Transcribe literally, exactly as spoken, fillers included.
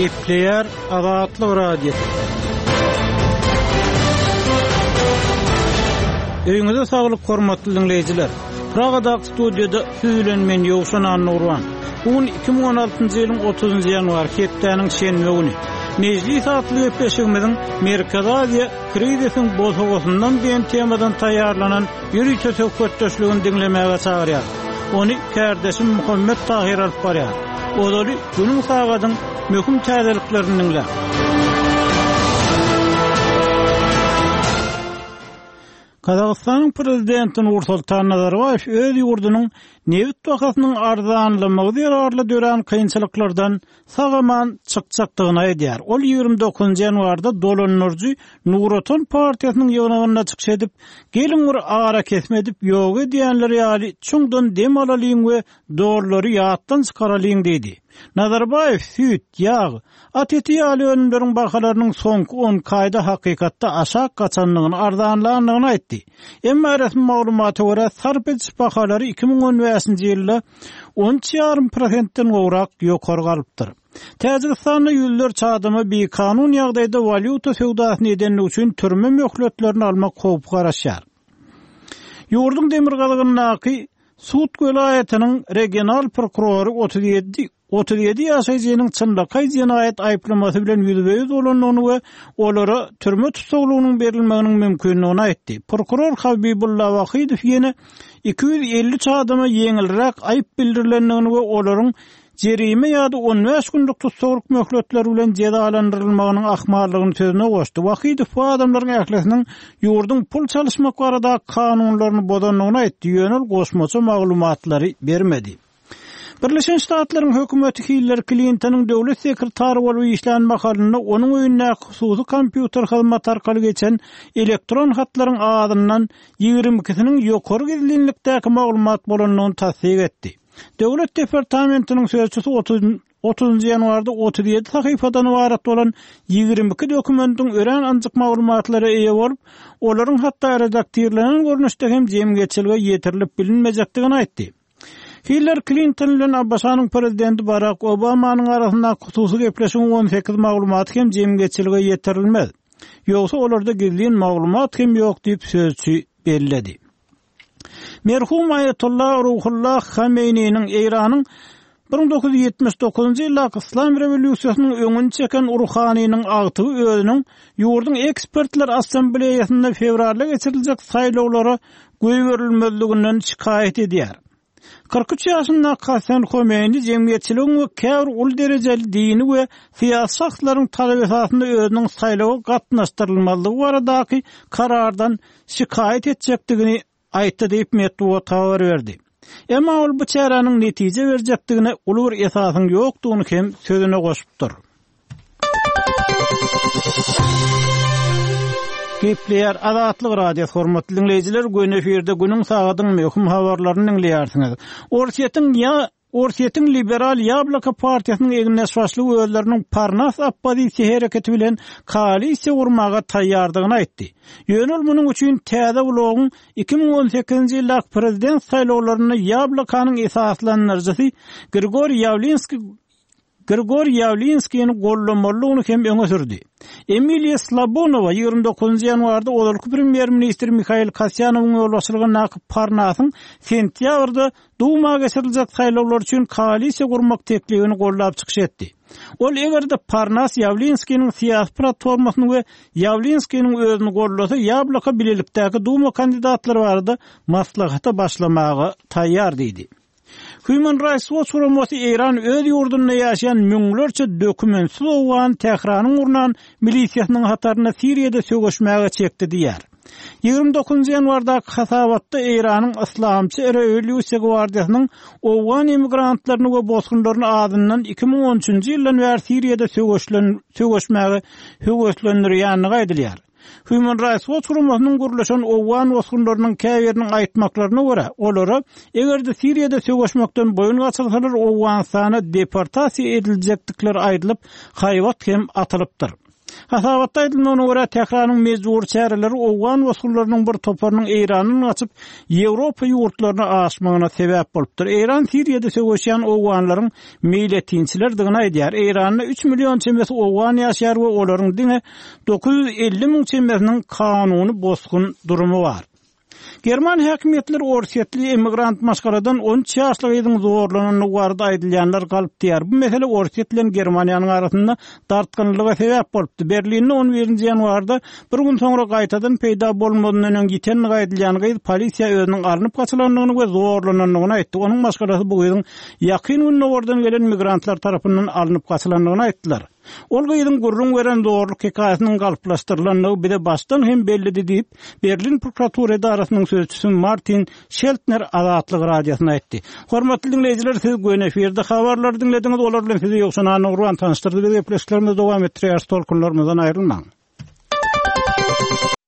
Gepleyer Azatlyk radiosu. Öýüňize saglyk hormatly dinleýijiler. Pragada studiyada süýlen men Ýowşan Nurwan. Bugün iki bin on altyncy ýylyň otuzynjy ýanwar hepdeniň şenbe güni. Meclis atly öpeşigimiziň Merkez Aziýa krizisiň bozgusyndan diýen temadan taýýarlanan ýüri tösökkötdeşligini dinlemäge çagyrýar. Ony kärdeşim Muhammed Tahir alyp barýar. Olary günüň sagadyň möhüm täzeliklerini dinler. Kazakstanyň prezidenti Nursultan Nazarbayew öz ýurdunyň newit wakatynyň arzanlygyny ýararly dören kynçylyklardan sagaman çykçakdygyny aýdýar. Ol ýigirme dokuzynjy ýanwarda dolanurjy Nuroton partiýasynyň ýygynyna çykyş edip, gelin bir agara kesmedip ýok diýenleri ýaly çuňdan dem alalyň we dorlary ýatdan çykaralyň diýdi. Nazarbayew süýt, ýag, at eti ýaly önümleriň bahalarynyň soňky on kaýda hakykatda aşak gaçanlygyny arzanlanlygyny aýtdy. Emma resmi maglumaty görä sarp ediş bahalary iki bin on beşinji ýylda on üç ýarrym prosentden gowrak ýokary galypdyr. Täziristanda ýüzler çadamy bir kanun ýagdaýda valyuta sowdasyny edenlik üçin türme möhletlerini almak howp garaşýar. Ýurdun Demirgazynyň Suud welaýatynyň regional prokurory otuz ýedi otuz ýedi ýaşaýjynyň çynlyky jinaýat aýplamasy bilen ýüzbeýüz bolanyny we olara türme tutuklugynyň berilmeginiň mümkinligini aýtdy. Prokuror Habibullah Wahidow ýene iki yüz elli çadama ýeňilrek aýp bildirilendigini we olaryň jerime ýa-da on beş günlük tutukluk möhletleri bilen jezalandyrylmagynyň ahmarlygyny sözüne goşdy. Wahidow bu adamlaryň ählesiniň ýurdun pul çalyşmak barada kanunlaryny bozanlygyny aýtdy. Ýönel goşmaça maglumatlary bermedi. Birleşen Ştatlaryň hökümeti Hillary Clinton'yň döwlet sekretary bolup işlenme halyna onuň öýüne hususy kompýuter hyzmat arkaly geçen elektron hatlaryň adyndan ýigirme ikisiniň ýokary gizlilikdäki maglumat bolanlygyny tasdik etdi. Döwlet departamentiniň sözçüsü otuzynjy ýanwarda otuz ýedi sahyfadan ibaret bolan ýigirme iki dokumentyň ören anjyk maglumatlary eýe bolup, olaryň hatda redaktirlenen görnüşde hem jemgyýetçiligi ýetirilip bilinmejekdigini aýtdy. Hillary Clinton bilen Abbasanyň prezidenti Barack Obamanyň arasynda hususy gepleşiň on sekiz maglumat hem jemgyýetçiligi ýetirilmez. Ýogsa olarda gizlin maglumat hem ýok diýip sözçü bellädi. Merhum Ayetullah Ruhullah Hameyni'nin Eýranyň bin dokuz yüz ýetmiş dokuzynjy ýylda İslam rewolýusiýasynyň öňüni çeken Ruhanynyň agtygy özüniň ýurdun ekspertler assambleýasynda fevralda geçiriljek saýlawlara göý berilmezliginden şikaýet edýär. kırk üç ýaşynda Hasan Homeyni jemgyýetçiligiň we käbir ul derejeli dini we syýasy şahslaryň talap esasynda özüniň saýlawy gatnaşdyrylmalygy baradaky karardan şikaýet etjekdigini aýtdy diýip Medwedew habar berdi. Emma ol bu çäranyň netije berjekdigine uly bir esasyň ýokdugyny hem sözüne goşupdyr. Gepleyer Azatlyk radiosu hormatly dinleýijiler, gün eferde günüň sagadyň möhüm habarlaryny dinleýärsiňiz. Orsiýetiň ýa Orsiýetiň liberal Ýablaka partiýasynyň eginleşmişligi özleriniň Parnas oppozisiýa hereketi bilen koalisiýa urmaga taýýardygyny aýtdy. Ýönel munyň üçin täze ulogyň iki bin on sekizinji ýylda prezident saýlawlaryny Ýablakanyň esaslandyrjysy Grigor Yavlinski Grigor Yavlinskiň gollamalygyny hem öňe sürdi. Emilia Slabonova ýigirme dokuzynjy ýanwarda olarky premier ministr Mikhail Kasyanowyň ýolbaşçylygyna Parnasyň sentýabrda Duma geçiriljek saýlawlar üçin koalisiýa gurmak teklibini gollap çykyş etdi. Ol egerde Parnas Yavlinskiň syýasy platformasyny we Yavlinskiň özüni gollasa Ýablaka bilelikdäki Duma kandidatlary barada maslahata başlamagy taýýar diýdi. Human Rights Watch Forumy Eýran öz ýurdunda ýaşaýan müňlerçe dokumentsiz owan Tehranyň urnan milisiýasynyň hataryna Siriýede sögüşmäge çekdi diýär. ýigirme dokuzynjy ýanwarda Hasabatda Eýranyň Islamçy Rewolýusiýa gwardiýasynyň owan emigrantlaryny we bozgunlaryny adyndan iki bin on üçinji ýyldan bäri Siriýede sögüşmäge höweslendirýänligi aýdylýar. Human Rights Watch Forumynyň gurulşan owan bozgunlarynyň käbiriniň aýtmaklaryna görä, olara egerde Siriýede sögüşmekden boyun gaçyrsalar owan sany deportasiýa ediljekdikleri aýdylyp, haýwat hem atylypdyr. Hasabatda edilmegine görä tekrarın mezur çäreleri owgan wasullarynyň bir toparynyň Eýranyň açyp Ýewropa ýurtlaryna aşmagyna sebäp bolupdyr. Eýran Siriýede söwüşýän owganlaryň meýletinçilerdigini aýdýar. Eýranyň üç million çembesi owgan ýaşar we olaryň diňe dokuz yüz elli miň çembesiniň kanuny bozgun durumy bar. German häkimetleri orsiýetli emigrant maşgaladan on üç ýaşlyk ýygyň zorlanyny warda aýdylýanlar galyp diýär. Bu mesele orsiýet bilen Germaniýanyň arasynda dartgynlyga sebäp bolupdy. Berlinde on birinji ýanwarda bir gün soňra gaýtadan peýda bolmadynyň öňen giten gaýdylýanyny polisiýa özüniň arnyp gaçylandygyny we zorlananyny aýtdy. Onuň maşgalasy bu ýylyň ýakyn günlerden gelen migrantlar tarapyndan alınıp gaçylandygyny aýtdylar. Ol gyýdyň gurrun beren doğruluk hikayasynyň galyplaşdyrylandygy bir de başdan hem bellidi diýip Berlin prokuratura idarasynyň sözçüsü Martin Scheltner Azatlyk radiosyna aýtdy. Hormatly dinleýijiler, siz göň eferde habarlary dinlediňiz, olar bilen sizi ýokşan Nurwan tanıştyrdy we pleşlerimiz dowam etdirýär. Tolkunlarymyzdan aýrylmaň.